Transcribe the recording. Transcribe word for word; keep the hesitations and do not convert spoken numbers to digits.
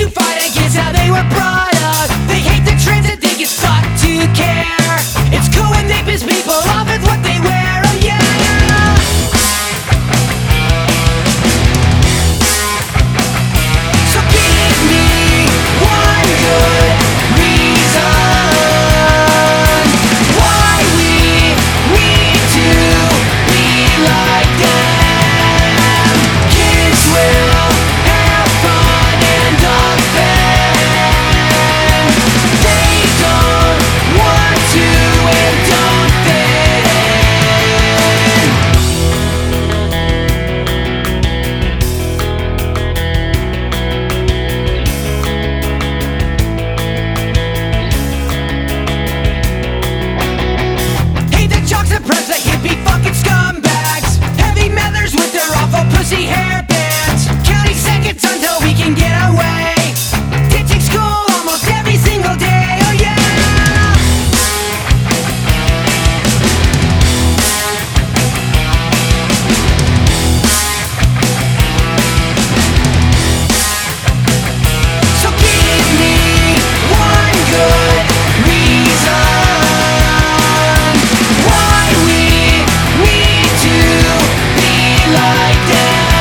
to fight against how they were brought up. They hate the trends and think it's fucked to care. It's cool when they piss people off with what they wear, oh yeah. So give me one good reason why we need to be like them. Kids will have fun and offend. They don't want to and don't fit in. Hate the jocks and press, the hippie fucking scumbags. Heavy meddlers with their awful pussy hair bands. Counting seconds until we can get away. Ditching school almost every single day, oh yeah. So give me one good reason why we need to be like them.